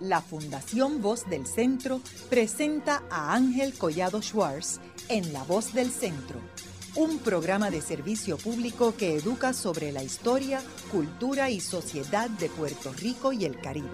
La Fundación Voz del Centro presenta a Ángel Collado Schwartz en La Voz del Centro, un programa de servicio público que educa sobre la historia, cultura y sociedad de Puerto Rico y el Caribe.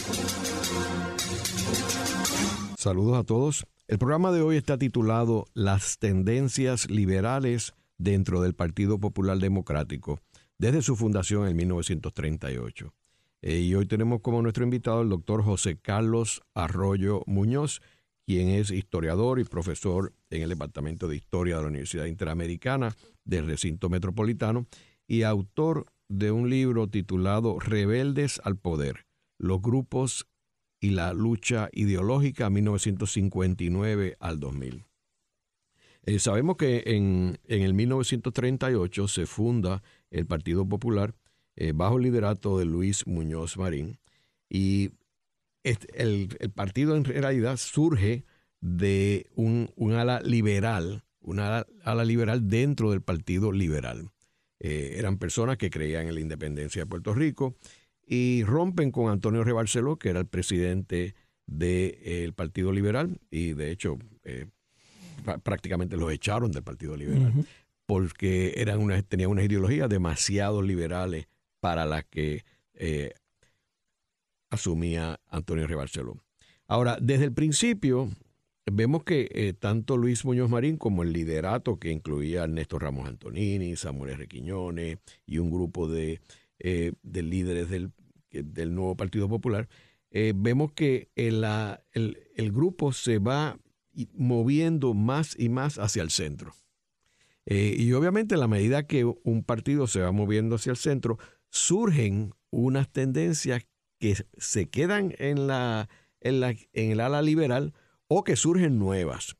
Saludos a todos. El programa de hoy está titulado Las tendencias liberales dentro del Partido Popular Democrático, desde su fundación en 1938. Y hoy tenemos como nuestro invitado el doctor José Carlos Arroyo Muñoz, quien es historiador y profesor en el Departamento de Historia de la Universidad Interamericana del Recinto Metropolitano y autor de un libro titulado Rebeldes al Poder, los grupos y la lucha ideológica 1959 al 2000. Sabemos que en el 1938 se funda el Partido Popular bajo el liderato de Luis Muñoz Marín, y el partido en realidad surge de un ala liberal, una ala liberal dentro del Partido Liberal. Eran personas que creían en la independencia de Puerto Rico y rompen con Antonio R. Barceló, que era el presidente del Partido Liberal, y de hecho prácticamente los echaron del Partido Liberal, porque tenían unas ideologías demasiado liberales para las que asumía Antonio R. Barceló. Ahora, desde el principio vemos que tanto Luis Muñoz Marín como el liderato, que incluía a Ernesto Ramos Antonini, Samuel R. Quiñones y un grupo de líderes del nuevo Partido Popular, vemos que el grupo se va moviendo más y más hacia el centro. Y obviamente a la medida que un partido se va moviendo hacia el centro, surgen unas tendencias que se quedan en el ala liberal o que surgen nuevas.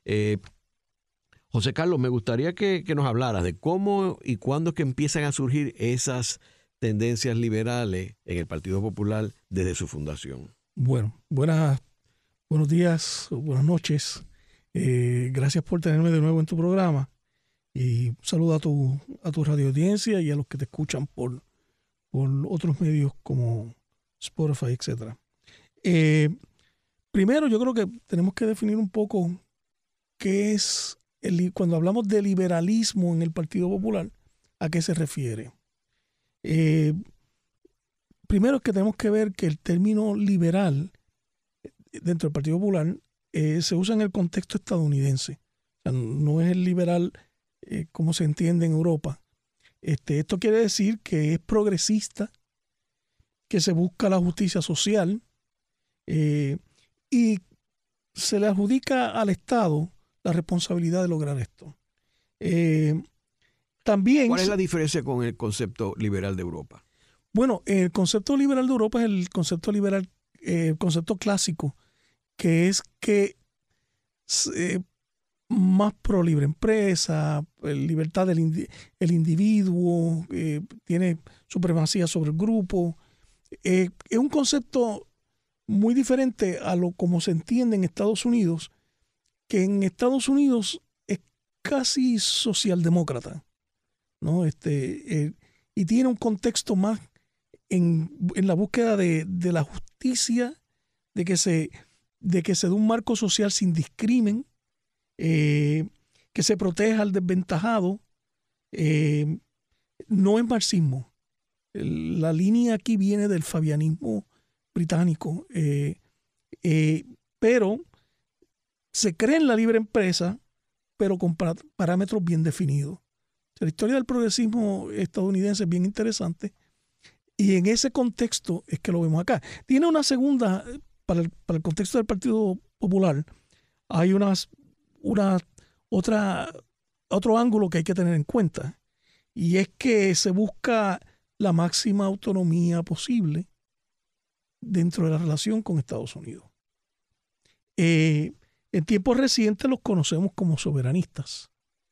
José Carlos, me gustaría que nos hablaras de cómo y cuándo es que empiezan a surgir esas tendencias liberales en el Partido Popular desde su fundación. Bueno, buenos días, buenas noches. Gracias por tenerme de nuevo en tu programa. Y un saludo a tu radio audiencia y a los que te escuchan por otros medios como Spotify, etc. Primero, yo creo que tenemos que definir un poco qué es, cuando hablamos de liberalismo en el Partido Popular, ¿a qué se refiere? Primero es que tenemos que ver que el término liberal dentro del Partido Popular se usa en el contexto estadounidense. O sea, no es el liberal como se entiende en Europa. Esto quiere decir que es progresista, que se busca la justicia social y se le adjudica al Estado la responsabilidad de lograr esto. También, ¿cuál es la diferencia con el concepto liberal de Europa? Bueno, el concepto liberal de Europa es el concepto liberal, el concepto clásico, que es que más pro libre empresa, libertad del individuo, tiene supremacía sobre el grupo. Es un concepto muy diferente a lo como se entiende en Estados Unidos, que en Estados Unidos es casi socialdemócrata, ¿no? Y tiene un contexto más en la búsqueda de la justicia, de que se dé un marco social sin discrimen, que se proteja al desventajado. No es marxismo. La línea aquí viene del fabianismo británico, pero se cree en la libre empresa, pero con parámetros bien definidos. La historia del progresismo estadounidense es bien interesante y en ese contexto es que lo vemos acá. Tiene una segunda, para el contexto del Partido Popular, hay otro ángulo que hay que tener en cuenta, y es que se busca la máxima autonomía posible dentro de la relación con Estados Unidos. En tiempos recientes los conocemos como soberanistas,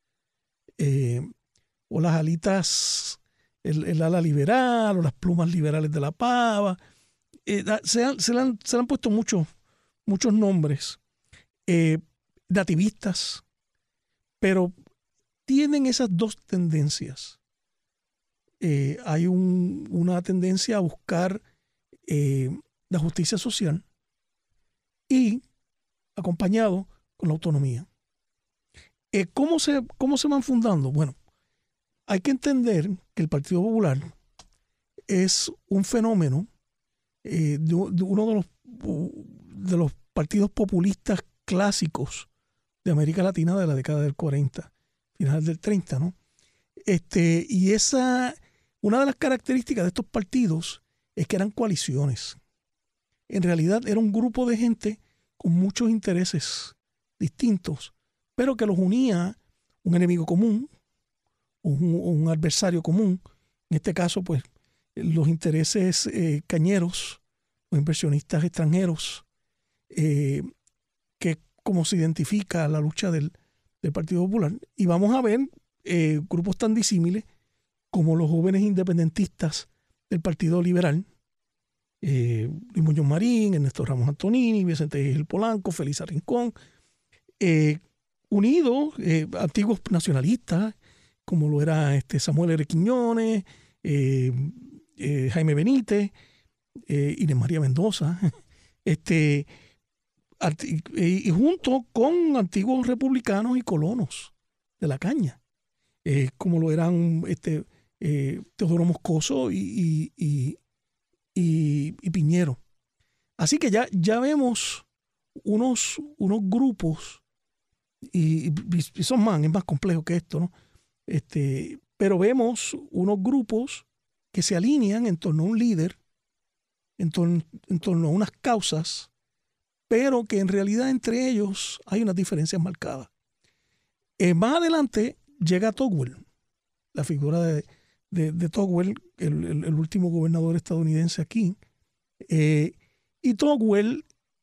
o las alitas, el ala liberal, o las plumas liberales de la pava. Se le han puesto muchos nombres, nativistas, pero tienen esas dos tendencias. Hay una tendencia a buscar la justicia social y acompañado con la autonomía. ¿Cómo se van fundando? Bueno, hay que entender que el Partido Popular es un fenómeno de uno de los partidos populistas clásicos de América Latina de la década del 40, finales del 30, ¿no? Y una de las características de estos partidos es que eran coaliciones. En realidad era un grupo de gente con muchos intereses distintos, pero que los unía un enemigo común, un adversario común. En este caso, pues, los intereses cañeros, los inversionistas extranjeros, que como se identifica la lucha del Partido Popular. Y vamos a ver grupos tan disímiles como los jóvenes independentistas del Partido Liberal, Luis Muñoz Marín, Ernesto Ramos Antonini, Vicente Gil Polanco, Felisa Rincón, unidos, antiguos nacionalistas, como lo era Samuel R. Quiñones, Jaime Benítez, Inés María Mendoza, y junto con antiguos republicanos y colonos de la caña, como lo eran Teodoro Moscoso y Piñero. Así que ya vemos unos grupos, y son es más complejo que esto, ¿no? Pero vemos unos grupos que se alinean en torno a un líder, en torno a unas causas, pero que en realidad entre ellos hay unas diferencias marcadas. Más adelante llega Tocqueville, la figura de Tocqueville, el último gobernador estadounidense aquí, y Tocqueville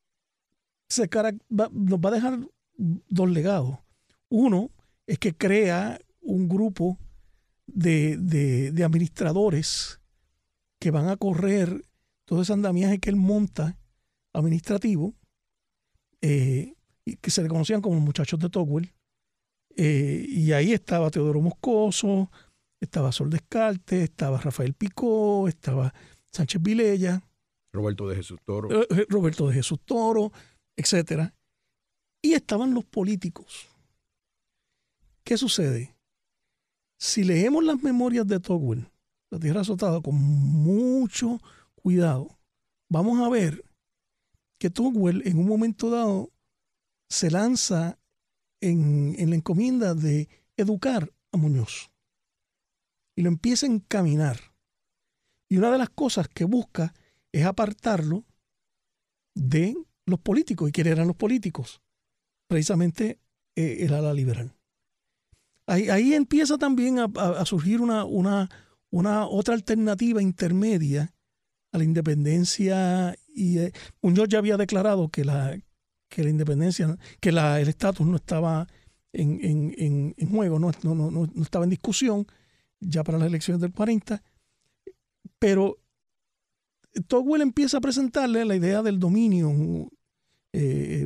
nos va a dejar dos legados. Uno es que crea un grupo de administradores que van a correr todo ese andamiaje que él monta administrativo, y que se le conocían como los muchachos de Tocqueville. Y ahí estaba Teodoro Moscoso, estaba Sol Descartes, estaba Rafael Picó, estaba Sánchez Vilella, Roberto de Jesús Toro, etc. Y estaban los políticos. ¿Qué sucede? Si leemos las memorias de Tocqueville, La Tierra Azotada, con mucho cuidado, vamos a ver que Tocqueville en un momento dado se lanza en la encomienda de educar a Muñoz y lo empieza a encaminar. Y una de las cosas que busca es apartarlo de los políticos. ¿Y quiénes eran los políticos? Precisamente el ala liberal. Ahí empieza también a surgir una otra alternativa intermedia a la independencia. Y Muñoz ya había declarado que la independencia, que el estatus no estaba en juego, no estaba en discusión ya para las elecciones del 40, pero Tocqueville empieza a presentarle la idea del dominio, que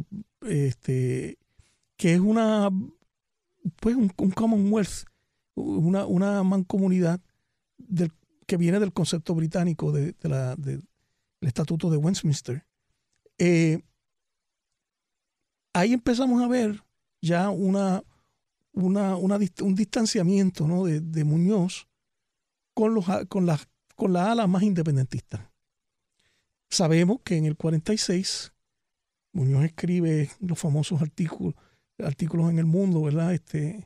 es un Commonwealth, una mancomunidad que viene del concepto británico del Estatuto de Westminster. Ahí empezamos a ver ya un distanciamiento, ¿no?, de Muñoz con la ala más independentista. Sabemos que en el 46 Muñoz escribe los famosos artículos en El Mundo, ¿verdad?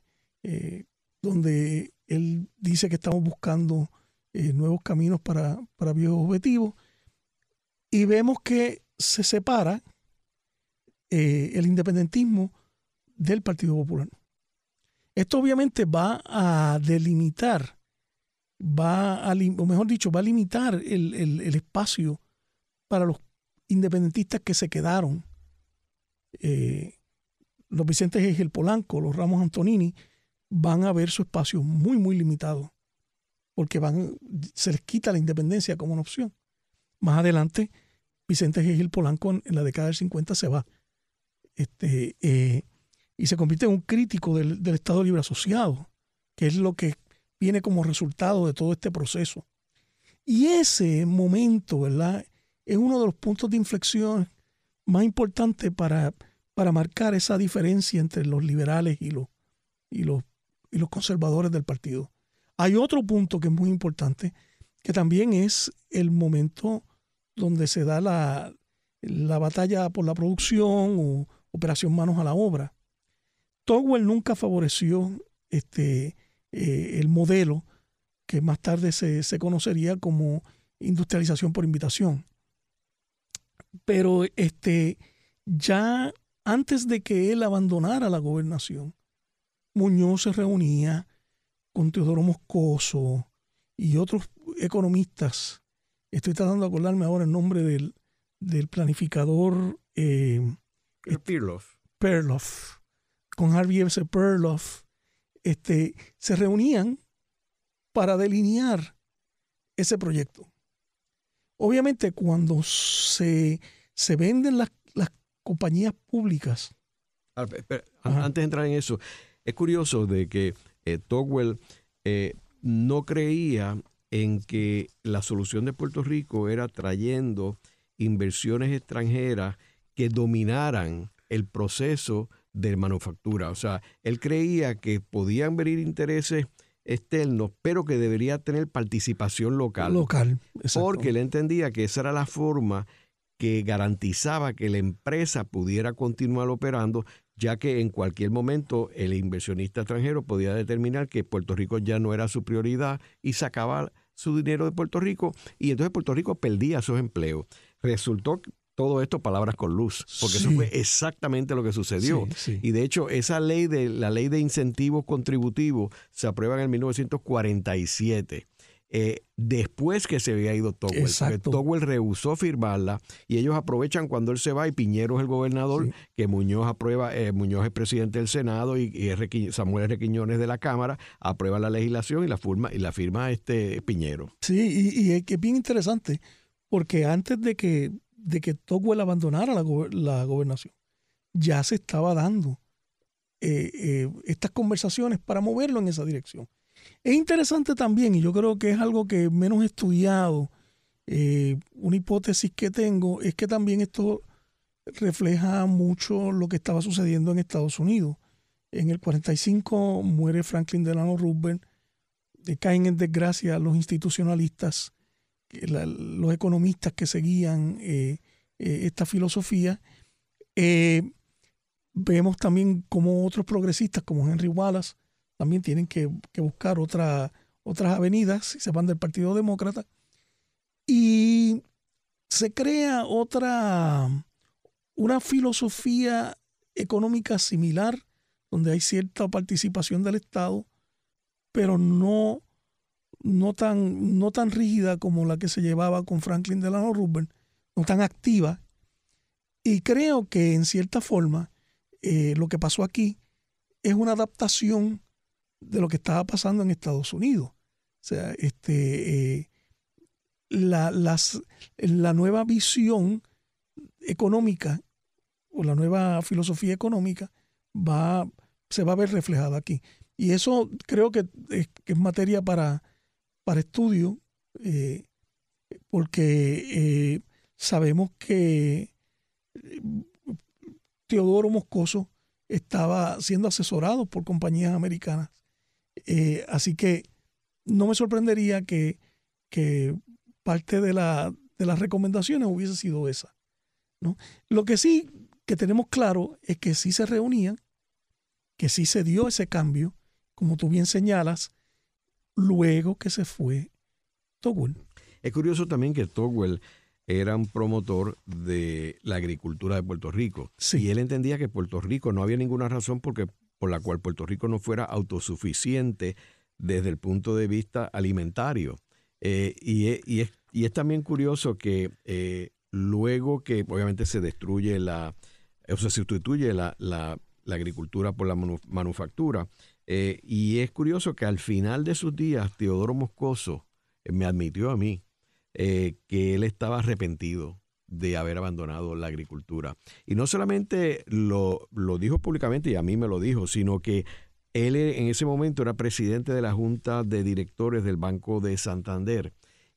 Donde él dice que estamos buscando nuevos caminos para viejos objetivos, y vemos que se separa el independentismo del Partido Popular. Esto obviamente va a delimitar, va a limitar el espacio para los independentistas que se quedaron. Los Vicente Gil Polanco, los Ramos Antonini, van a ver su espacio muy, muy limitado, porque se les quita la independencia como una opción. Más adelante, Vicente Gil Polanco en la década del 50 se va. Y se convierte en un crítico del Estado Libre Asociado, que es lo que viene como resultado de todo este proceso. Y ese momento, ¿verdad?, es uno de los puntos de inflexión más importantes para marcar esa diferencia entre los liberales y los conservadores del partido. Hay otro punto que es muy importante, que también es el momento donde se da la batalla por la producción o operación manos a la obra. Tocqueville nunca favoreció el modelo que más tarde se conocería como industrialización por invitación. Pero ya antes de que él abandonara la gobernación, Muñoz se reunía con Teodoro Moscoso y otros economistas. Estoy tratando de acordarme ahora el nombre del planificador Perloff, con Harvey S. Perloff. Se reunían para delinear ese proyecto. Obviamente, cuando se venden las compañías públicas. Antes de entrar en eso, es curioso de que Tocqueville no creía en que la solución de Puerto Rico era trayendo inversiones extranjeras que dominaran el proceso de manufactura. O sea, él creía que podían venir intereses externos, pero que debería tener participación local. Exacto. Porque él entendía que esa era la forma que garantizaba que la empresa pudiera continuar operando, ya que en cualquier momento el inversionista extranjero podía determinar que Puerto Rico ya no era su prioridad y sacaba su dinero de Puerto Rico, y entonces Puerto Rico perdía esos empleos. Resultó todo esto palabras con luz, porque eso fue exactamente lo que sucedió. Sí. Y de hecho, la ley de incentivos contributivos se aprueba en 1947. Después que se había ido Tocqueville, porque Tocqueville rehusó firmarla, y ellos aprovechan cuando él se va y Piñero es el gobernador, que Muñoz aprueba, Muñoz es presidente del Senado y Samuel R. Quiñones de la Cámara, aprueba la legislación y la firma Piñero. Sí, y es que es bien interesante, porque antes de que Tocqueville abandonara la gobernación, ya se estaba dando estas conversaciones para moverlo en esa dirección. Es interesante también, y yo creo que es algo que menos estudiado, una hipótesis que tengo, es que también esto refleja mucho lo que estaba sucediendo en Estados Unidos. En el 45 muere Franklin Delano Roosevelt, caen en desgracia los institucionalistas, los economistas que seguían esta filosofía. Vemos también como otros progresistas como Henry Wallace también tienen que buscar otras avenidas y se van del Partido Demócrata. Y se crea una filosofía económica similar, donde hay cierta participación del Estado, pero no tan rígida como la que se llevaba con Franklin Delano Roosevelt, no tan activa. Y creo que en cierta forma lo que pasó aquí es una adaptación de lo que estaba pasando en Estados Unidos. O sea, la nueva visión económica o la nueva filosofía económica se va a ver reflejada aquí. Y eso creo que es materia para estudio, porque sabemos que Teodoro Moscoso estaba siendo asesorado por compañías americanas. Así que no me sorprendería que parte de las recomendaciones hubiese sido esa, ¿no? Lo que sí que tenemos claro es que sí se reunían, que sí se dio ese cambio, como tú bien señalas, luego que se fue Tocqueville. Es curioso también que Tocqueville era un promotor de la agricultura de Puerto Rico. Sí. Y él entendía que Puerto Rico no había ninguna razón por la cual Puerto Rico no fuera autosuficiente desde el punto de vista alimentario. Y es también curioso que luego que obviamente se destruye se sustituye la agricultura por la manufactura, y es curioso que al final de sus días Teodoro Moscoso me admitió a mí que él estaba arrepentido de haber abandonado la agricultura. Y no solamente lo dijo públicamente, y a mí me lo dijo, sino que él en ese momento era presidente de la Junta de Directores del Banco de Santander.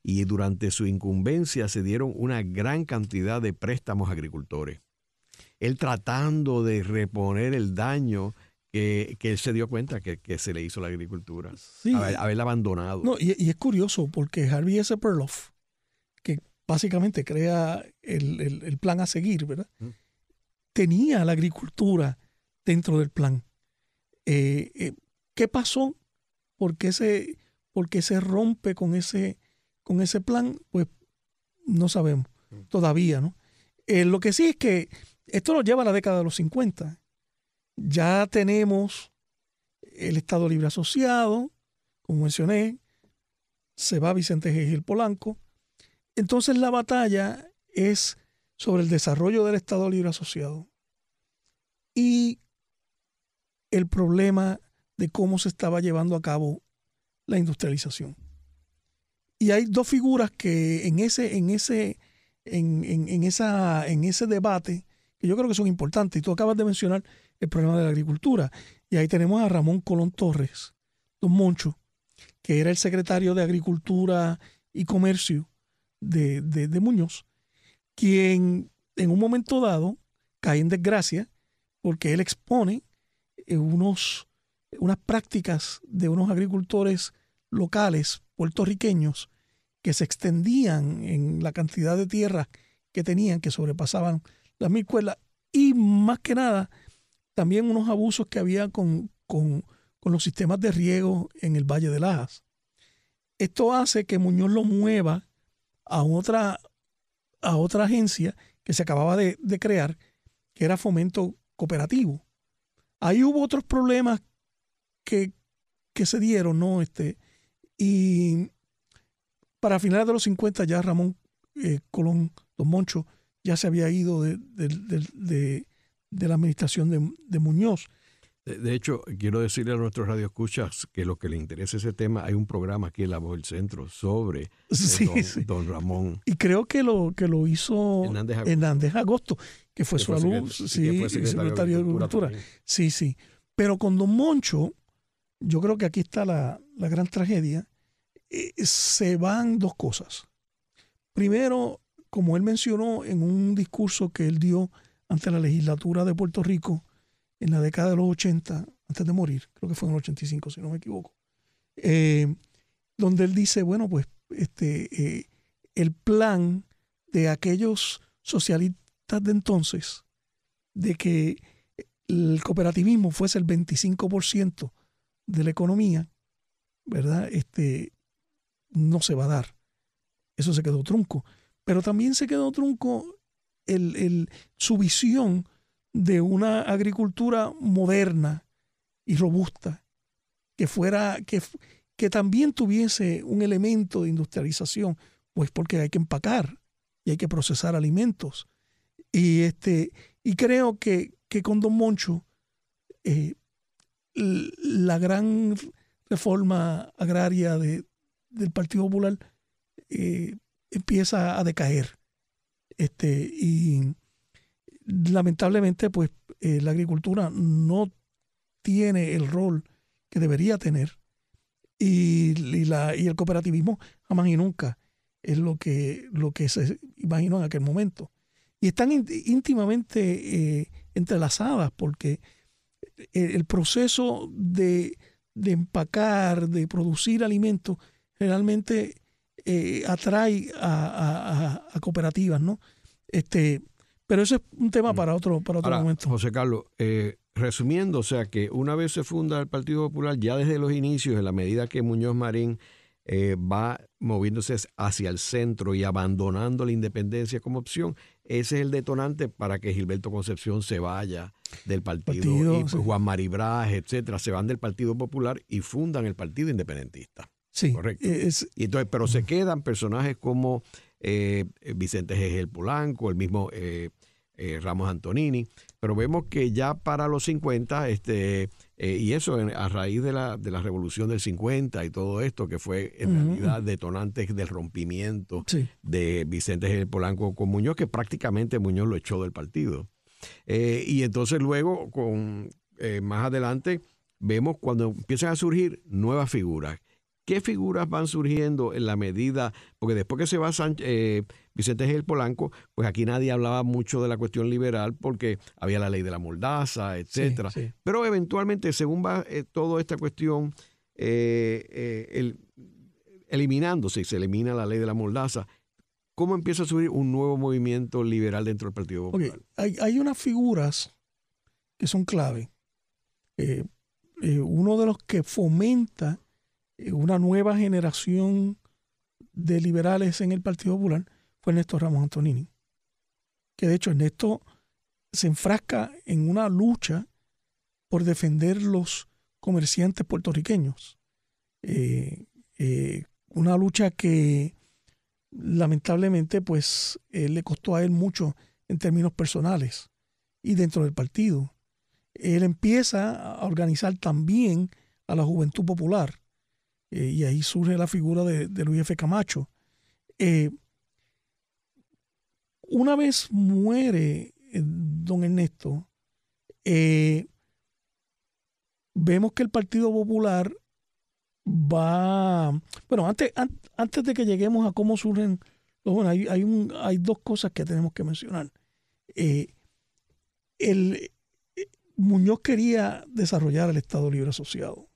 y durante su incumbencia se dieron una gran cantidad de préstamos a agricultores. Él tratando de reponer el daño que él se dio cuenta que se le hizo a la agricultura, sí. haberla abandonado. No, y es curioso porque Harvey S. Perloff, que básicamente crea el plan a seguir, ¿verdad? Tenía la agricultura dentro del plan. ¿Qué pasó? ¿Por qué se rompe con ese plan? Pues no sabemos todavía, ¿no? Lo que sí es que esto nos lleva a la década de los 50. Ya tenemos el Estado Libre Asociado, como mencioné, se va Vicente G. Gil Polanco. Entonces la batalla es sobre el desarrollo del Estado Libre Asociado y el problema de cómo se estaba llevando a cabo la industrialización. Y hay dos figuras que en ese debate que yo creo que son importantes. Y tú acabas de mencionar el problema de la agricultura. Y ahí tenemos a Ramón Colón Torres, Don Moncho, que era el secretario de Agricultura y Comercio de Muñoz, quien en un momento dado cae en desgracia porque él expone unas prácticas de unos agricultores locales puertorriqueños que se extendían en la cantidad de tierras que tenían, que sobrepasaban las 1000 cuerdas, y más que nada también unos abusos que había con los sistemas de riego en el Valle de Lajas. Esto hace que Muñoz lo mueva a otra agencia que se acababa de crear, que era Fomento Cooperativo. Ahí hubo otros problemas que se dieron, ¿no? Y para finales de los 50 ya Ramón Colón, Don Moncho, ya se había ido de la administración de Muñoz. De hecho, quiero decirle a nuestros radioescuchas que lo que le interesa ese tema, hay un programa aquí en La Voz del Centro sobre don Ramón. Y creo que lo hizo Hernández Agosto, que fue su alumno, secretario de Agricultura. Sí. Pero con Don Moncho, yo creo que aquí está la gran tragedia. Se van dos cosas. Primero, como él mencionó en un discurso que él dio ante la legislatura de Puerto Rico en la década de los 80, antes de morir, creo que fue en el 85, si no me equivoco, donde él dice, bueno, pues el plan de aquellos socialistas de entonces, de que el cooperativismo fuese el 25% de la economía, ¿verdad? No se va a dar. Eso se quedó trunco. Pero también se quedó trunco su visión de una agricultura moderna y robusta, que también tuviese un elemento de industrialización, pues porque hay que empacar y hay que procesar alimentos. Y creo que con Don Moncho la gran reforma agraria del Partido Popular empieza a decaer. Y lamentablemente, pues la agricultura no tiene el rol que debería tener. Y el cooperativismo jamás y nunca es lo que se imaginó en aquel momento. Y están íntimamente entrelazadas, porque el proceso de empacar, de producir alimentos, generalmente atrae a cooperativas, ¿no? Pero eso es un tema para otro momento. José Carlos, resumiendo, o sea que una vez se funda el Partido Popular, ya desde los inicios, en la medida que Muñoz Marín va moviéndose hacia el centro y abandonando la independencia como opción, ese es el detonante para que Gilberto Concepción se vaya del partido y pues, Juan Maribraz, etcétera, se van del Partido Popular y fundan el Partido Independentista. Sí. Correcto. Y entonces, pero se quedan personajes como Vicente G. Gil Polanco, el mismo Ramos Antonini, pero vemos que ya para los 50, y eso a raíz de la revolución del 50 y todo esto, que fue en realidad detonante del rompimiento de Vicente G. Polanco con Muñoz, que prácticamente Muñoz lo echó del partido. Y entonces luego, más adelante, vemos cuando empiezan a surgir nuevas figuras. ¿qué figuras van surgiendo en la medida? Porque después que se va Vicente G. Polanco, pues aquí nadie hablaba mucho de la cuestión liberal porque había la ley de la mordaza, etcétera. Sí, sí. Pero eventualmente, según va toda esta cuestión eliminándose, se elimina la ley de la mordaza, ¿cómo empieza a subir un nuevo movimiento liberal dentro del Partido Popular? Okay. Hay unas figuras que son clave. Uno de los que fomenta una nueva generación de liberales en el Partido Popular fue Ernesto Ramos Antonini, que de hecho Ernesto se enfrasca en una lucha por defender los comerciantes puertorriqueños, una lucha que lamentablemente pues le costó a él mucho en términos personales y dentro del partido. Él empieza a organizar también a la Juventud Popular, y ahí surge la figura de Luis F. Camacho. Una vez muere don Ernesto, vemos que el Partido Popular va... Bueno, antes de que lleguemos a cómo surgen los jóvenes, hay dos cosas que tenemos que mencionar. Muñoz quería desarrollar el Estado Libre Asociado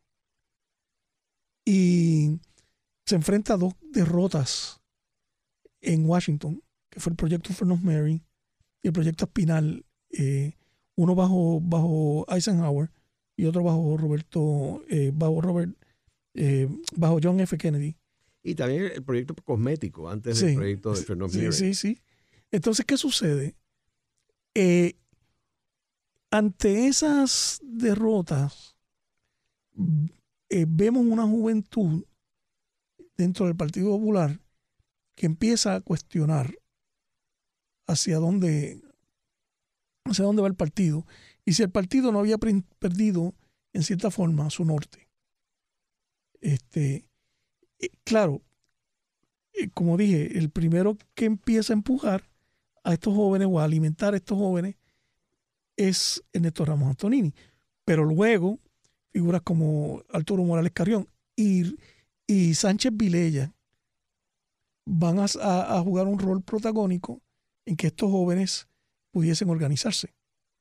y se enfrenta a dos derrotas en Washington, que fue el proyecto Furnace Mary y el proyecto Espinal, uno bajo Eisenhower y otro bajo bajo John F. Kennedy. Y también el proyecto cosmético, antes del proyecto de Furnace Mary. Sí. Entonces, ¿qué sucede? Ante esas derrotas, vemos una juventud dentro del Partido Popular que empieza a cuestionar hacia dónde va el partido y si el partido no había perdido en cierta forma su norte. Claro, como dije, el primero que empieza a empujar a estos jóvenes o a alimentar a estos jóvenes es Ernesto Ramos Antonini, pero luego figuras como Arturo Morales Carrión y Sánchez Vilella van a jugar un rol protagónico en que estos jóvenes pudiesen organizarse.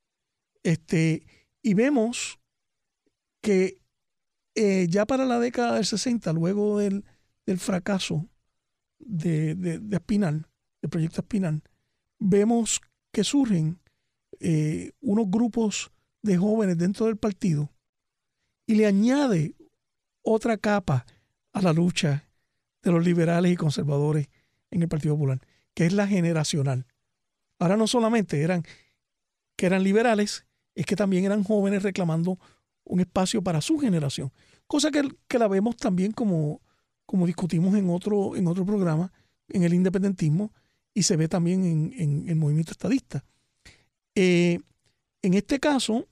Y vemos que ya para la década del 60, luego del fracaso de Espinal, del proyecto Espinal, vemos que surgen unos grupos de jóvenes dentro del partido y le añade otra capa a la lucha de los liberales y conservadores en el Partido Popular, que es la generacional. Ahora no solamente eran liberales, es que también eran jóvenes reclamando un espacio para su generación, cosa que la vemos también como discutimos en otro programa, en el independentismo, y se ve también en el movimiento estadista. En este caso,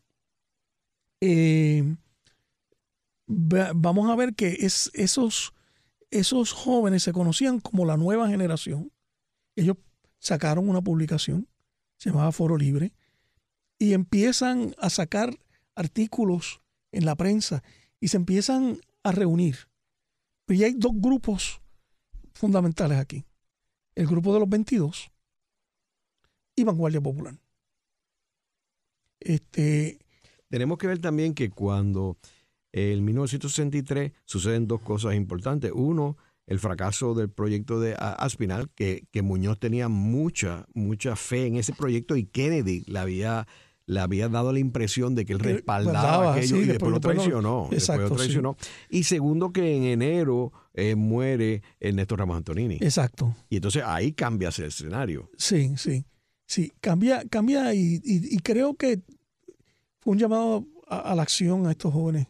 vamos a ver que esos jóvenes se conocían como la nueva generación. Ellos sacaron una publicación, se llamaba Foro Libre, y empiezan a sacar artículos en la prensa y se empiezan a reunir. Pero ya hay dos grupos fundamentales aquí. El grupo de los 22 y Vanguardia Popular. Tenemos que ver también que cuando en 1963 suceden dos cosas importantes. Uno, el fracaso del proyecto de Aspinall, que Muñoz tenía mucha fe en ese proyecto y Kennedy le había dado la impresión de que él respaldaba aquello, y después lo traicionó. Exacto, sí. Y segundo, que en enero muere Ernesto Ramos Antonini. Exacto. Y entonces ahí cambia el escenario. Sí, cambia y creo que fue un llamado a la acción a estos jóvenes.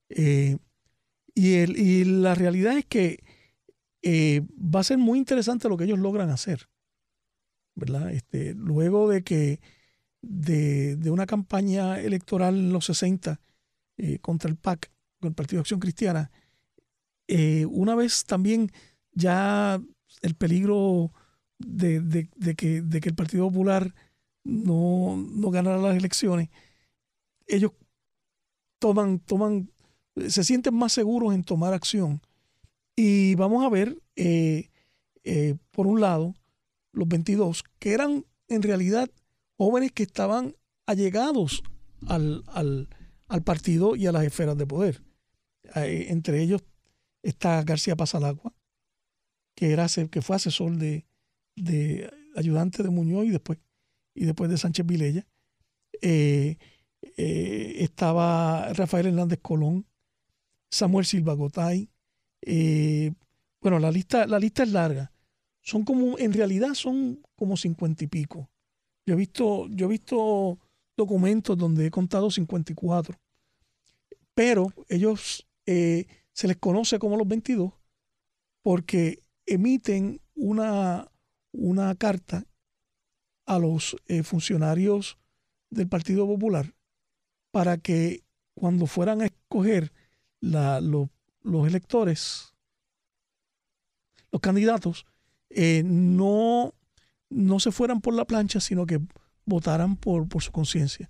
Y la realidad es que va a ser muy interesante lo que ellos logran hacer, ¿verdad? Luego de que de una campaña electoral en los 60 contra el PAC, con el Partido de Acción Cristiana, una vez también ya el peligro de que el Partido Popular no ganara las elecciones, ellos se sienten más seguros en tomar acción Y vamos a ver, por un lado, los 22, que eran en realidad jóvenes que estaban allegados al partido y a las esferas de poder. Entre ellos está García Pasalagua, que fue asesor de ayudante de Muñoz y después de Sánchez Vilella. Estaba Rafael Hernández Colón, Samuel Silva Gotay. Bueno, la lista es larga. En realidad son como 50 y pico. Yo he visto documentos donde he contado 54. Pero ellos se les conoce como los 22 porque emiten una carta a los funcionarios del Partido Popular para que cuando fueran a escoger los electores, los candidatos, no se fueran por la plancha, sino que votaran por su conciencia.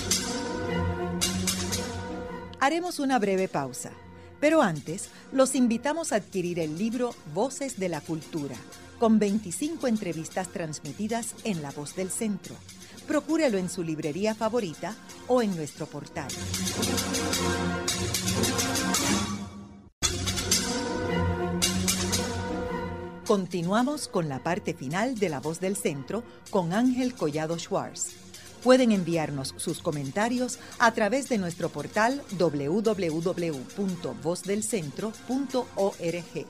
Haremos una breve pausa, pero antes los invitamos a adquirir el libro Voces de la Cultura, con 25 entrevistas transmitidas en La Voz del Centro. Procúrelo en su librería favorita o en nuestro portal. Continuamos con la parte final de La Voz del Centro con Ángel Collado Schwartz. Pueden enviarnos sus comentarios a través de nuestro portal www.vozdelcentro.org.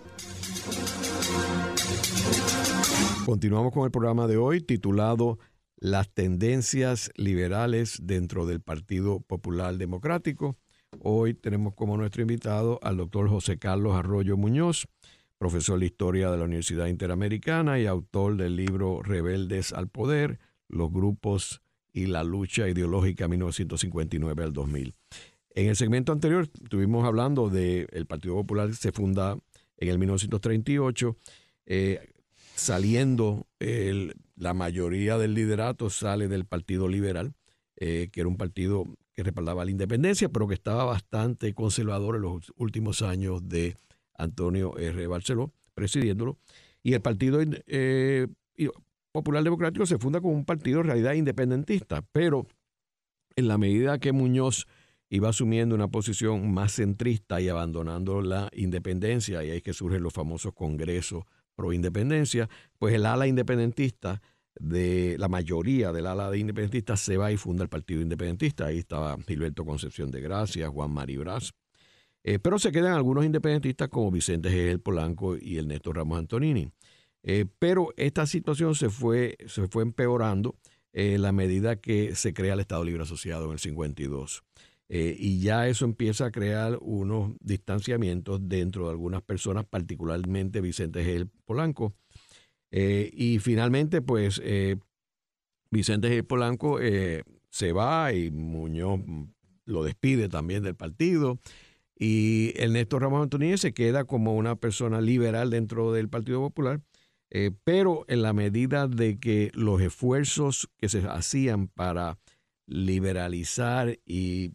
Continuamos con el programa de hoy titulado Las tendencias liberales dentro del Partido Popular Democrático. Hoy tenemos como nuestro invitado al doctor José Carlos Arroyo Muñoz, profesor de Historia de la Universidad Interamericana y autor del libro Rebeldes al Poder, los grupos y la lucha ideológica 1959 al 2000. En el segmento anterior estuvimos hablando del Partido Popular, se funda en el 1938, saliendo la mayoría del liderato sale del Partido Liberal, que era un partido que respaldaba la independencia, pero que estaba bastante conservador en los últimos años de Antonio R. Barceló, presidiéndolo. Y el Partido Popular Democrático se funda como un partido en realidad independentista, pero en la medida que Muñoz iba asumiendo una posición más centrista y abandonando la independencia, y ahí es que surgen los famosos congresos pro independencia, pues el ala independentista, la mayoría del ala de independentistas se va y funda el Partido Independentista. Ahí estaba Gilberto Concepción de Gracia, Juan Mari Brás. Pero se quedan algunos independentistas como Vicente G. Polanco y Ernesto Ramos Antonini. Pero esta situación se fue empeorando en la medida que se crea el Estado Libre Asociado en el 52. Y ya eso empieza a crear unos distanciamientos dentro de algunas personas, particularmente Vicente G. Polanco. Y finalmente, pues, Vicente G. Polanco se va y Muñoz lo despide también del partido. Y Ernesto Ramos Antonini se queda como una persona liberal dentro del Partido Popular. Pero en la medida de que los esfuerzos que se hacían para liberalizar y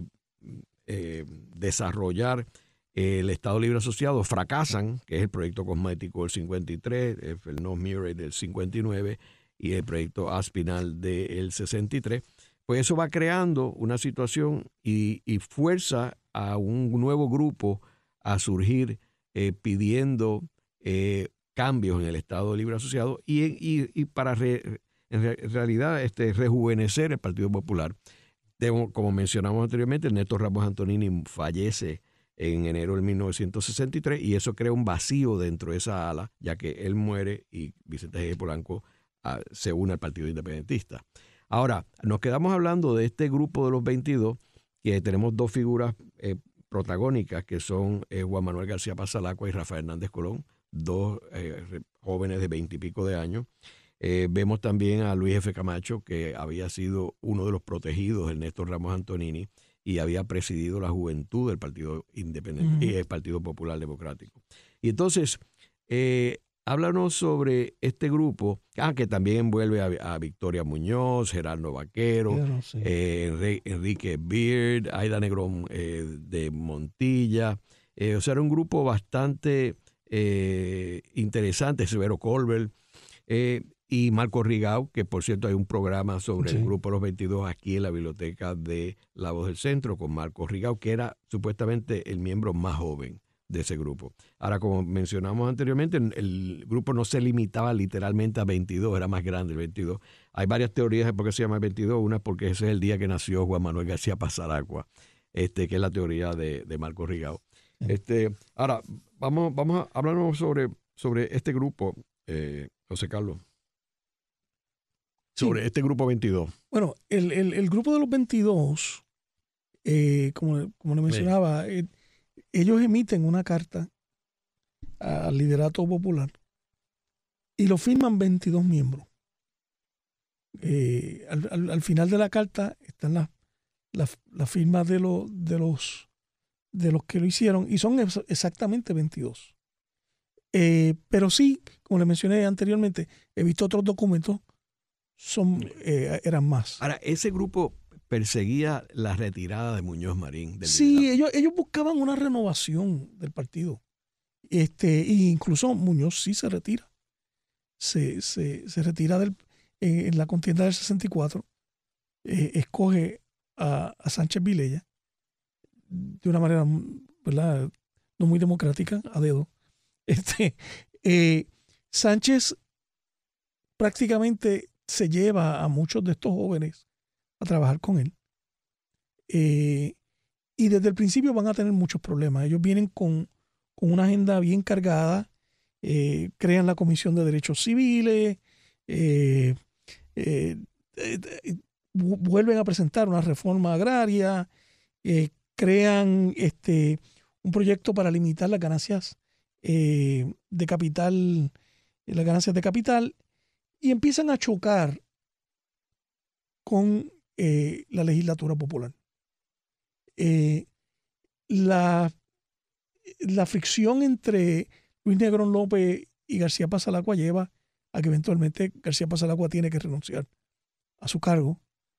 desarrollar el Estado Libre Asociado fracasan, que es el proyecto cosmético del 53, el No-Murray del 59 y el proyecto Aspinall del 63, pues eso va creando una situación y fuerza a un nuevo grupo a surgir pidiendo cambios en el Estado Libre Asociado y para en realidad rejuvenecer el Partido Popular. Como mencionamos anteriormente, Ernesto Ramos Antonini fallece en enero de 1963 y eso crea un vacío dentro de esa ala, ya que él muere y Vicente G. Polanco se une al Partido Independentista. Ahora, nos quedamos hablando de este grupo de los 22, que tenemos dos figuras protagónicas, que son Juan Manuel García Pasalacua y Rafael Hernández Colón, dos jóvenes de 20 y pico de años. Vemos también a Luis F. Camacho, que había sido uno de los protegidos de Ernesto Ramos Antonini y había presidido la juventud del Partido Independiente y el Partido Popular Democrático. Y entonces, háblanos sobre este grupo, que también envuelve a Victoria Muñoz, Gerardo Vaquero, sí. Enrique Beard, Aida Negrón de Montilla. O sea, era un grupo bastante interesantes, Severo Colbert y Marco Rigau, que por cierto hay un programa sobre el Grupo Los 22 aquí en la biblioteca de La Voz del Centro con Marco Rigau, que era supuestamente el miembro más joven de ese grupo. Ahora, como mencionamos anteriormente, el grupo no se limitaba literalmente a 22, era más grande el 22. Hay varias teorías de por qué se llama el 22. Una es porque ese es el día que nació Juan Manuel García Pasaracua, que es la teoría de Marco Rigau. Ahora, vamos a hablar sobre este grupo, José Carlos. Sobre este grupo 22. Bueno, el grupo de los 22, como le mencionaba, ellos emiten una carta al liderato popular y lo firman 22 miembros. Al final de la carta están las firmas de los que lo hicieron y son exactamente 22. Pero sí, como le mencioné anteriormente, he visto otros documentos, eran más. Ahora, ese grupo perseguía la retirada de Muñoz Marín. Sí, ellos buscaban una renovación del partido. Y incluso Muñoz sí se retira. Se retira en la contienda del 64. Escoge a Sánchez Vilella de una manera, ¿verdad?, no muy democrática, a dedo. Sánchez prácticamente se lleva a muchos de estos jóvenes a trabajar con él. Y desde el principio van a tener muchos problemas. Ellos vienen con una agenda bien cargada, crean la Comisión de Derechos Civiles, vuelven a presentar una reforma agraria, crean un proyecto para limitar las ganancias de capital, y empiezan a chocar con la legislatura popular. La fricción entre Luis Negrón López y García Pasaracua lleva a que eventualmente García Pasaracua tiene que renunciar a su cargo.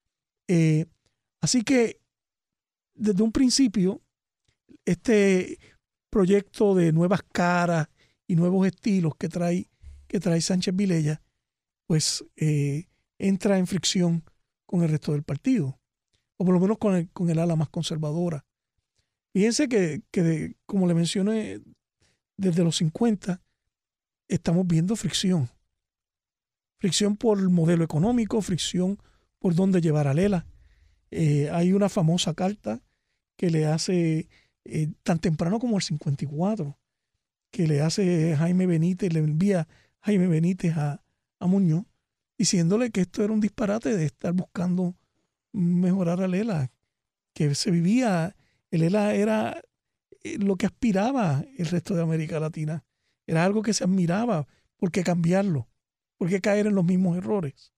Así que desde un principio este proyecto de nuevas caras y nuevos estilos que trae Sánchez Vilella, pues entra en fricción con el resto del partido, o por lo menos con el ala más conservadora. Fíjense que como le mencioné, desde los 50 estamos viendo fricción. Fricción por el modelo económico, fricción por dónde llevar a Lela. Hay una famosa carta que le hace, tan temprano como el 54, que le hace Jaime Benítez, le envía Jaime Benítez a Muñoz, diciéndole que esto era un disparate de estar buscando mejorar a Lela, que se vivía, el ELA era lo que aspiraba el resto de América Latina, era algo que se admiraba. ¿Por qué cambiarlo? ¿Por qué caer en los mismos errores?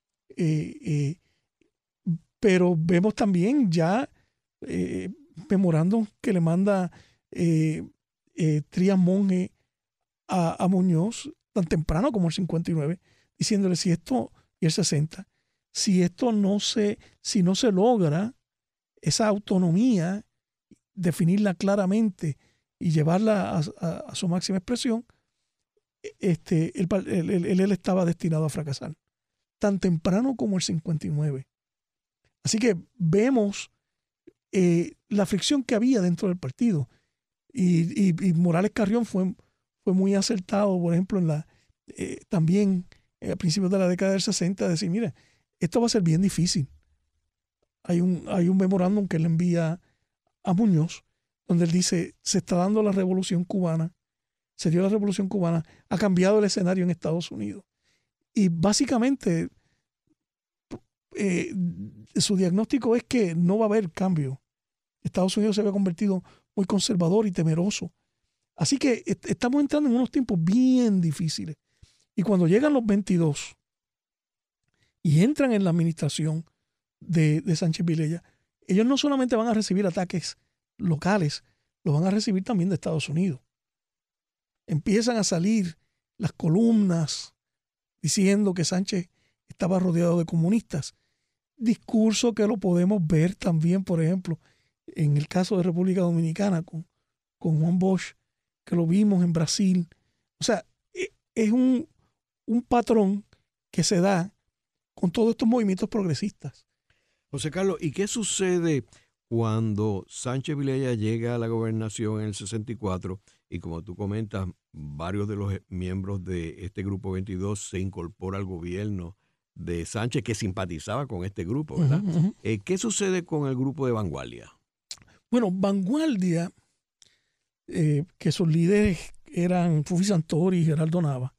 Pero vemos también ya memorándum que le manda Trías Monge a Muñoz tan temprano como el 59, diciéndole si esto, y el 60, si no se logra esa autonomía, definirla claramente y llevarla a su máxima expresión, él estaba destinado a fracasar, tan temprano como el 59. Así que vemos la fricción que había dentro del partido. Y Morales Carrión fue muy acertado, por ejemplo, también a principios de la década del 60, decir, mira, esto va a ser bien difícil. Hay un memorándum que él envía a Muñoz, donde él dice, se está dando la revolución cubana, se dio la revolución cubana, ha cambiado el escenario en Estados Unidos. Y básicamente su diagnóstico es que no va a haber cambio. Estados Unidos se había convertido muy conservador y temeroso. Así que estamos entrando en unos tiempos bien difíciles. Y cuando llegan los 22 y entran en la administración de Sánchez Vilella, ellos no solamente van a recibir ataques locales, los van a recibir también de Estados Unidos. Empiezan a salir las columnas diciendo que Sánchez estaba rodeado de comunistas. Discurso que lo podemos ver también, por ejemplo, en el caso de República Dominicana con Juan Bosch, que lo vimos en Brasil. O sea, es un patrón que se da con todos estos movimientos progresistas. José Carlos, ¿y qué sucede cuando Sánchez Vilella llega a la gobernación en el 64 y, como tú comentas, varios de los miembros de este Grupo 22 se incorpora al gobierno de Sánchez, que simpatizaba con este grupo, ¿verdad? Uh-huh. ¿Qué sucede con el grupo de Vanguardia? Bueno, Vanguardia, que sus líderes eran Fufi Santori y Geraldo Nava,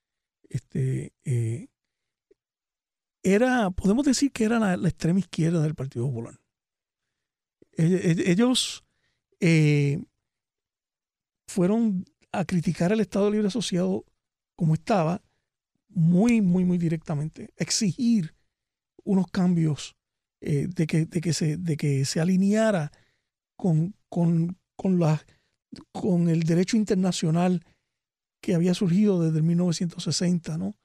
podemos decir que era la extrema izquierda del Partido Popular. Ellos fueron a criticar el Estado Libre Asociado como estaba, muy, muy, muy directamente, exigir unos cambios de que se alineara con el derecho internacional que había surgido desde el 1960, ¿no?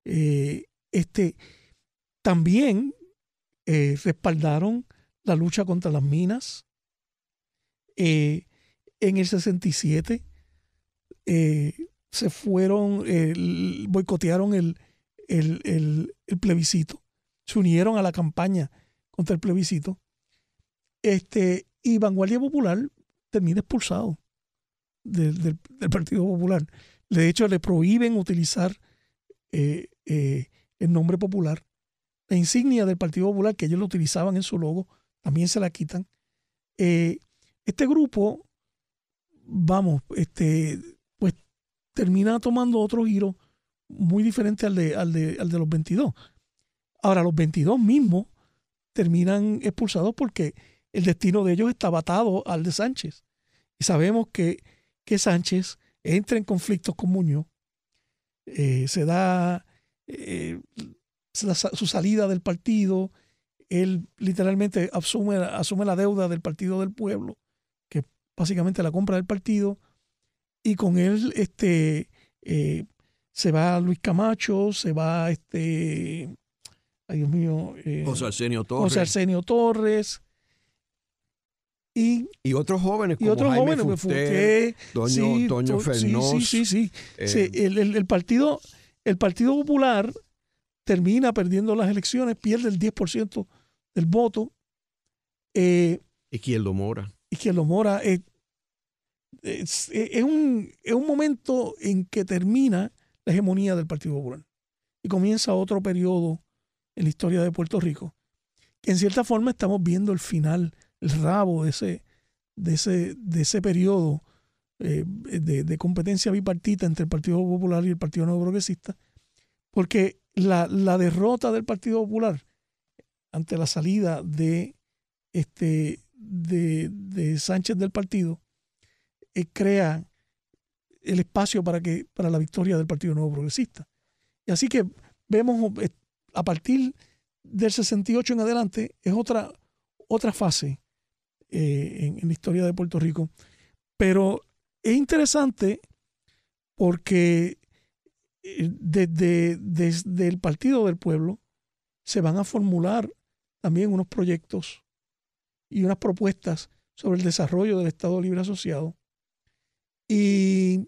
También respaldaron la lucha contra las minas. En el 67 se fueron, boicotearon el plebiscito, se unieron a la campaña contra el plebiscito, y Vanguardia Popular termina expulsado del Partido Popular. De hecho, le prohíben utilizar el nombre popular. La insignia del Partido Popular, que ellos lo utilizaban en su logo, también se la quitan. Este grupo, pues termina tomando otro giro muy diferente al de los 22. Ahora, los 22 mismos terminan expulsados porque el destino de ellos estaba atado al de Sánchez. Y sabemos que Sánchez entra en conflictos con Muñoz, se da su salida del partido, él literalmente asume la deuda del Partido del Pueblo, que básicamente la compra del partido, y con él se va Luis Camacho, se va ay Dios mío, José Arsenio Torres. Y otros jóvenes como Jaime Fuster, Toño Fernós. Sí. El Partido Popular termina perdiendo las elecciones, pierde el 10% del voto. Izquierdo Mora es un momento en que termina la hegemonía del Partido Popular y comienza otro periodo en la historia de Puerto Rico, que en cierta forma estamos viendo el final, el rabo de ese periodo de competencia bipartita entre el Partido Popular y el Partido Nuevo Progresista, porque la derrota del Partido Popular ante la salida de Sánchez del partido crea el espacio para la victoria del Partido Nuevo Progresista. Y así que vemos a partir del 68 en adelante es otra fase en la historia de Puerto Rico. Pero es interesante porque desde el Partido del Pueblo se van a formular también unos proyectos y unas propuestas sobre el desarrollo del Estado Libre Asociado. Y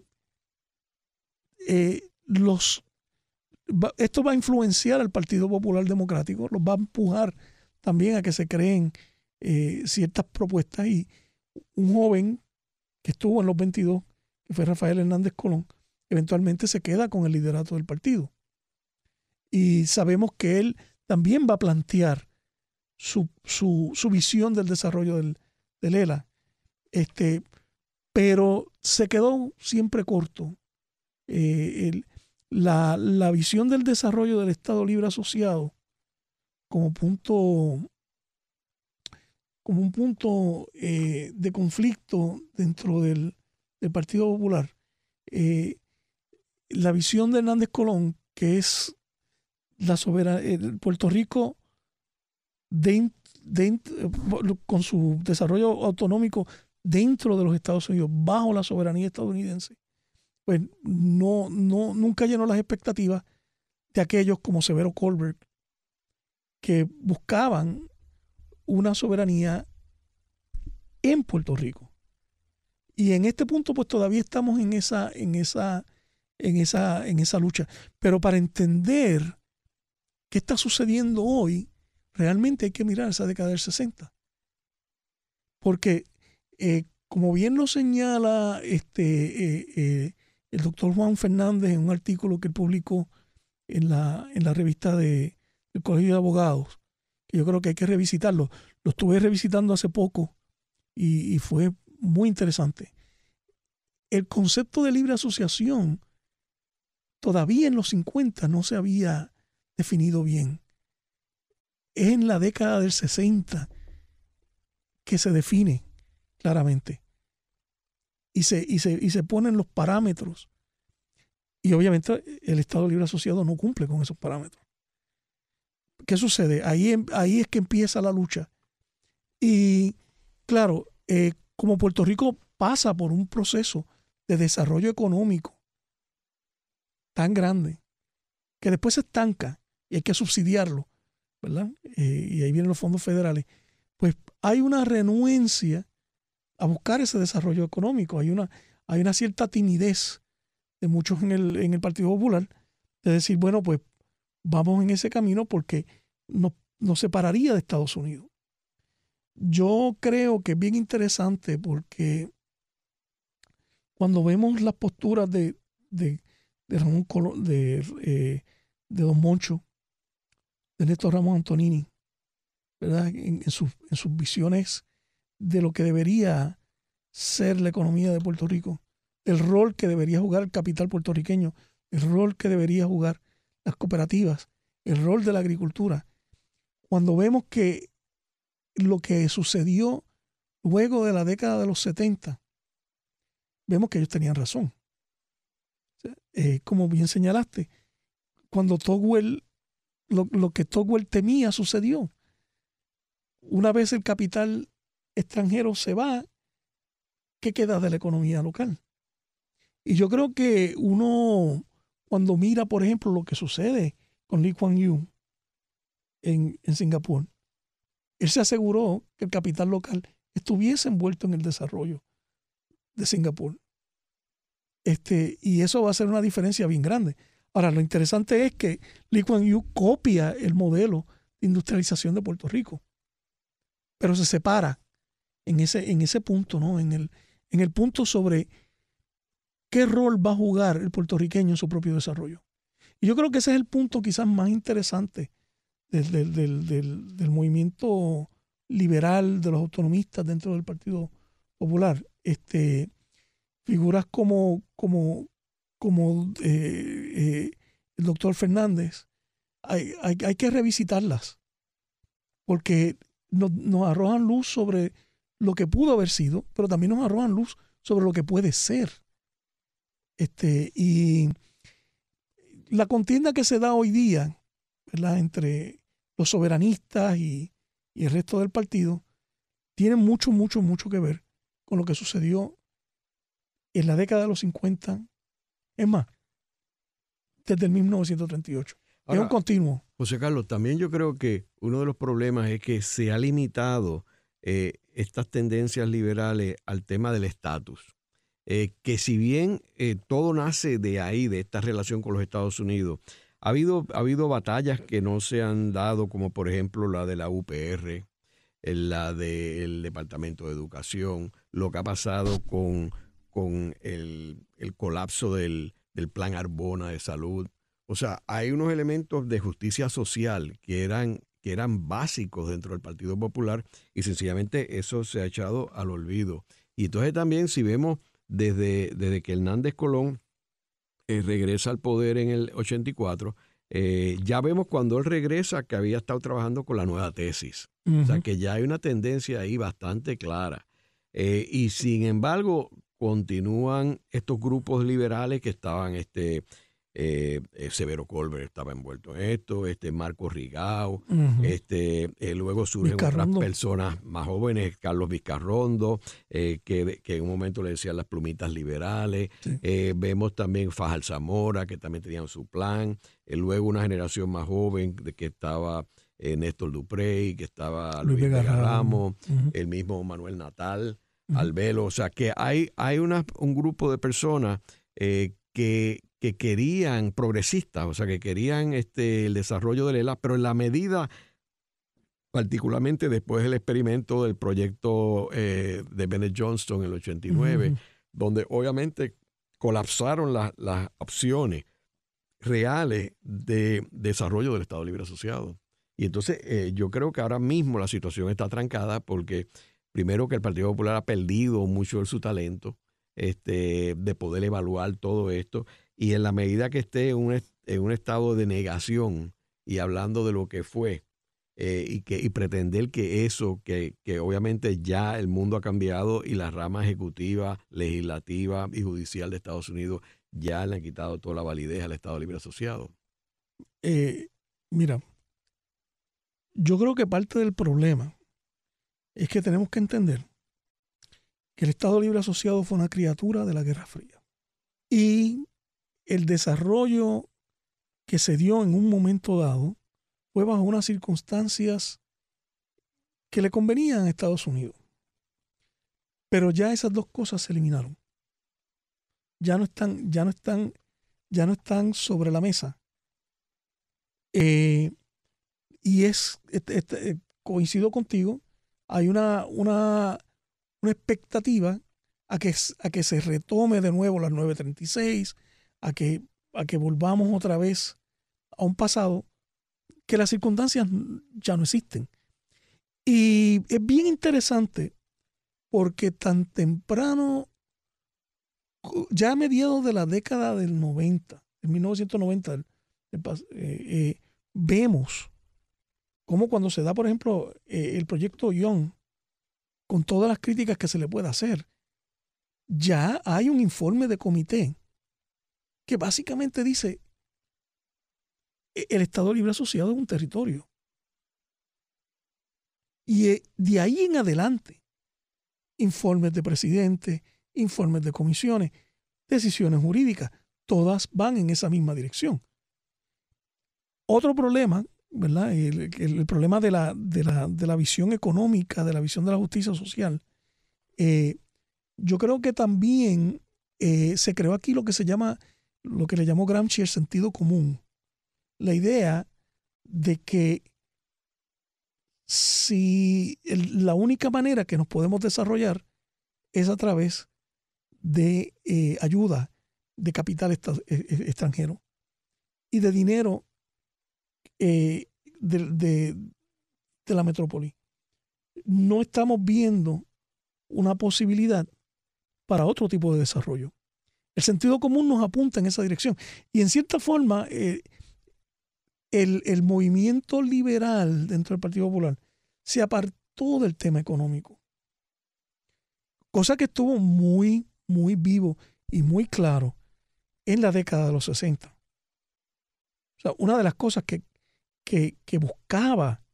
esto va a influenciar al Partido Popular Democrático, los va a empujar también a que se creen ciertas propuestas. Y un joven que estuvo en los 22, que fue Rafael Hernández Colón, eventualmente se queda con el liderato del partido. Y sabemos que él también va a plantear su visión del desarrollo del ELA. Pero se quedó siempre corto. La visión del desarrollo del Estado Libre Asociado como un punto de conflicto dentro del Partido Popular. La visión de Hernández Colón, que es la soberanía, Puerto Rico con su desarrollo autonómico dentro de los Estados Unidos, bajo la soberanía estadounidense, pues nunca llenó las expectativas de aquellos como Severo Colbert, que buscaban una soberanía en Puerto Rico. Y en este punto, pues todavía estamos en esa lucha. Pero para entender qué está sucediendo hoy, realmente hay que mirar esa década del 60. Porque, como bien lo señala el doctor Juan Fernández en un artículo que él publicó en la revista del Colegio de Abogados, que yo creo que hay que revisitarlo. Lo estuve revisitando hace poco y fue muy interesante. El concepto de libre asociación todavía en los 50 no se había definido bien. Es en la década del 60 que se define claramente y se ponen los parámetros. Y obviamente el Estado Libre Asociado no cumple con esos parámetros. ¿Qué sucede? Ahí es que empieza la lucha. Y claro, como Puerto Rico pasa por un proceso de desarrollo económico tan grande que después se estanca y hay que subsidiarlo, ¿verdad? Y ahí vienen los fondos federales. Pues hay una renuencia a buscar ese desarrollo económico. Hay una cierta timidez de muchos en el Partido Popular de decir, bueno, pues vamos en ese camino porque nos separaría de Estados Unidos. Yo creo que es bien interesante porque cuando vemos las posturas de Ramón Colón, de Don Moncho, de Néstor Ramos Antonini, ¿verdad? En sus visiones de lo que debería ser la economía de Puerto Rico, el rol que debería jugar el capital puertorriqueño, el rol que debería jugar las cooperativas, el rol de la agricultura. Cuando vemos que lo que sucedió luego de la década de los 70, vemos que ellos tenían razón. Como bien señalaste, cuando Tocqueville, lo que Tocqueville temía sucedió. Una vez el capital extranjero se va, ¿qué queda de la economía local? Y yo creo que uno, cuando mira, por ejemplo, lo que sucede con Lee Kuan Yew en Singapur, él se aseguró que el capital local estuviese envuelto en el desarrollo de Singapur. Y eso va a ser una diferencia bien grande. Ahora, lo interesante es que Lee Kuan Yew copia el modelo de industrialización de Puerto Rico, pero se separa en ese punto, ¿no? En el punto sobre qué rol va a jugar el puertorriqueño en su propio desarrollo. Y yo creo que ese es el punto quizás más interesante del movimiento liberal de los autonomistas dentro del Partido Popular. Figuras como el doctor Fernández, hay que revisitarlas porque nos arrojan luz sobre lo que pudo haber sido, pero también nos arrojan luz sobre lo que puede ser. Y la contienda que se da hoy día, ¿verdad?, entre los soberanistas y el resto del partido, tiene mucho que ver con lo que sucedió en la década de los 50, es más, desde el 1938. Ahora, es un continuo. José Carlos, también yo creo que uno de los problemas es que se ha limitado estas tendencias liberales al tema del estatus. Que si bien todo nace de ahí, de esta relación con los Estados Unidos, ha habido batallas que no se han dado, como por ejemplo la de la UPR, la del Departamento de Educación, lo que ha pasado con el colapso del Plan Arbona de salud. O sea, hay unos elementos de justicia social que eran básicos dentro del Partido Popular y sencillamente eso se ha echado al olvido. Y entonces también si vemos desde que Hernández Colón regresa al poder en el 84, ya vemos cuando él regresa que había estado trabajando con la nueva tesis. Uh-huh. O sea, que ya hay una tendencia ahí bastante clara. Y sin embargo, continúan estos grupos liberales que estaban, Severo Colbert estaba envuelto en esto, Marcos Rigao, uh-huh. Luego surgen otras personas más jóvenes, Carlos Vizcarrondo, que en un momento le decían las plumitas liberales. Sí. Vemos también Fajal Zamora, que también tenían su plan. Luego una generación más joven de que estaba Néstor Duprey, que estaba Luis Vega Ramos, uh-huh. El mismo Manuel Natal. al velo. O sea, que hay un grupo de personas que querían, progresistas, o sea, que querían el desarrollo del ELA, pero en la medida, particularmente después del experimento del proyecto de Bennett Johnston en el 89, donde obviamente colapsaron las opciones reales de desarrollo del Estado Libre Asociado. Y entonces yo creo que ahora mismo la situación está trancada porque primero que el Partido Popular ha perdido mucho de su talento de poder evaluar todo esto, y en la medida que esté en un estado de negación y hablando de lo que fue y pretender que eso, que obviamente ya el mundo ha cambiado y la rama ejecutiva, legislativa y judicial de Estados Unidos ya le han quitado toda la validez al Estado Libre Asociado. Mira, yo creo que parte del problema es que tenemos que entender que el Estado Libre Asociado fue una criatura de la Guerra Fría. Y el desarrollo que se dio en un momento dado fue bajo unas circunstancias que le convenían a Estados Unidos. Pero ya esas dos cosas se eliminaron. Ya no están sobre la mesa. Y coincido contigo, hay una expectativa a que se retome de nuevo las 936, a que volvamos otra vez a un pasado que las circunstancias ya no existen. Y es bien interesante porque tan temprano, ya a mediados de la década del 90, en 1990, vemos cómo cuando se da, por ejemplo, el proyecto Young, con todas las críticas que se le puede hacer, ya hay un informe de comité que básicamente dice el Estado Libre Asociado es un territorio. Y de ahí en adelante, informes de presidente, informes de comisiones, decisiones jurídicas, todas van en esa misma dirección. Otro problema, ¿verdad? El problema de la visión económica, de la visión de la justicia social. Yo creo que también se creó aquí lo que le llamó Gramsci el sentido común. La idea de que si la única manera que nos podemos desarrollar es a través de ayuda de capital extranjero y de dinero de la metrópoli. No estamos viendo una posibilidad para otro tipo de desarrollo. El sentido común nos apunta en esa dirección. Y en cierta forma, el movimiento liberal dentro del Partido Popular se apartó del tema económico. Cosa que estuvo muy, muy vivo y muy claro en la década de los 60. O sea, una de las cosas que buscaba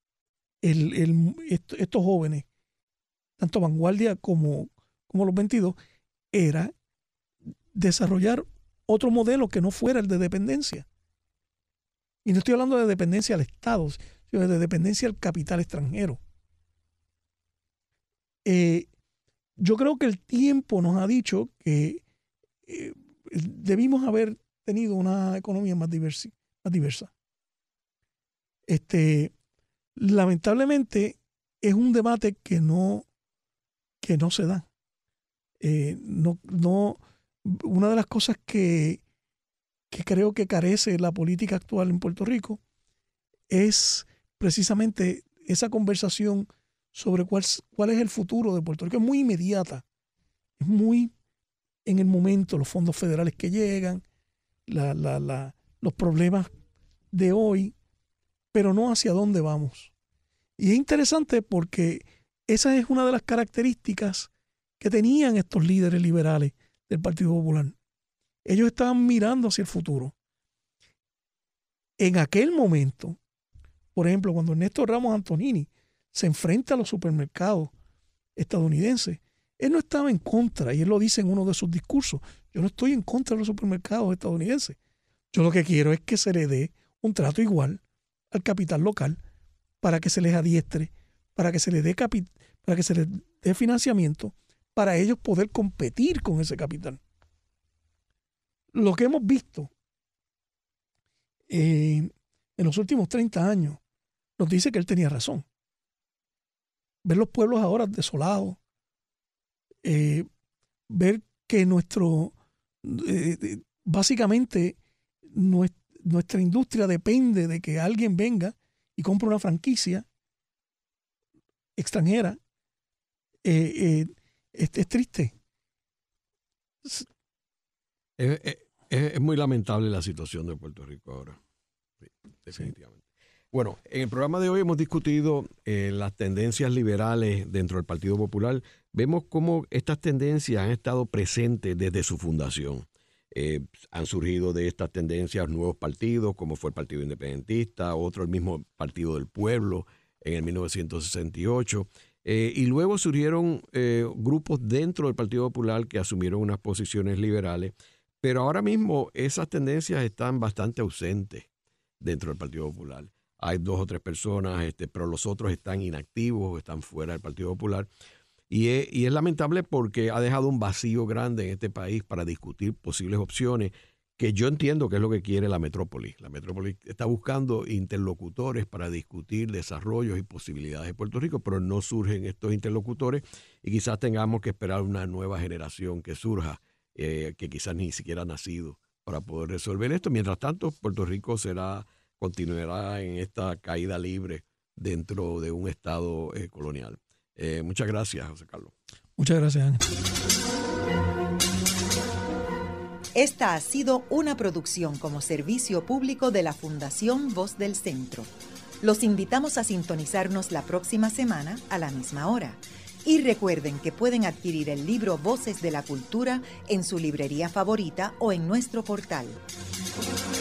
estos jóvenes, tanto Vanguardia como los 22, era desarrollar otro modelo que no fuera el de dependencia. Y no estoy hablando de dependencia al Estado, sino de dependencia al capital extranjero. Yo creo que el tiempo nos ha dicho que debimos haber tenido una economía más diversa. Lamentablemente es un debate que no se da. Una de las cosas que creo que carece la política actual en Puerto Rico es precisamente esa conversación sobre cuál es el futuro de Puerto Rico. Es muy inmediata, es muy en el momento, los fondos federales que llegan, los problemas de hoy, pero no hacia dónde vamos. Y es interesante porque esa es una de las características que tenían estos líderes liberales del Partido Popular. Ellos estaban mirando hacia el futuro. En aquel momento, por ejemplo, cuando Ernesto Ramos Antonini se enfrenta a los supermercados estadounidenses, él no estaba en contra, y él lo dice en uno de sus discursos: yo no estoy en contra de los supermercados estadounidenses. Yo lo que quiero es que se le dé un trato igual al capital local para que se les adiestre, para que se les dé financiamiento, para ellos poder competir con ese capital. Lo que hemos visto en los últimos 30 años nos dice que él tenía razón. Ver los pueblos ahora desolados, ver que básicamente nuestra industria depende de que alguien venga y compre una franquicia extranjera, es triste. Es muy lamentable la situación de Puerto Rico ahora. Sí, definitivamente. Sí. Bueno, en el programa de hoy hemos discutido las tendencias liberales dentro del Partido Popular. Vemos cómo estas tendencias han estado presentes desde su fundación. Han surgido de estas tendencias nuevos partidos, como fue el Partido Independentista, otro el mismo Partido del Pueblo en el 1968. Y luego surgieron grupos dentro del Partido Popular que asumieron unas posiciones liberales. Pero ahora mismo esas tendencias están bastante ausentes dentro del Partido Popular. Hay 2 o 3 personas, pero los otros están inactivos, están fuera del Partido Popular. Y es lamentable porque ha dejado un vacío grande en este país para discutir posibles opciones que yo entiendo que es lo que quiere la metrópoli. La metrópoli está buscando interlocutores para discutir desarrollos y posibilidades de Puerto Rico, pero no surgen estos interlocutores y quizás tengamos que esperar una nueva generación que surja, que quizás ni siquiera ha nacido para poder resolver esto. Mientras tanto, Puerto Rico continuará en esta caída libre dentro de un estado colonial. Muchas gracias, José Carlos. Muchas gracias, Ángel. Esta ha sido una producción como servicio público de la Fundación Voz del Centro. Los invitamos a sintonizarnos la próxima semana a la misma hora. Y recuerden que pueden adquirir el libro Voces de la Cultura en su librería favorita o en nuestro portal.